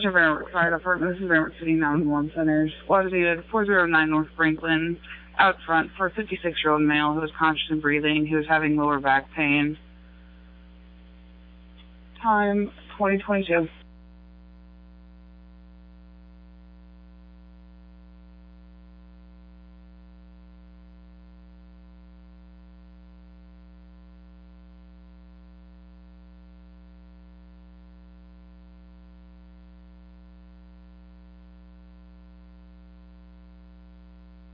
Vanderbilt Fire Department. This is Vanderbilt City 911 Center. Squad is needed 409 North Franklin out front for a 56-year-old male who was conscious and breathing, who was having lower back pain. Time 2022.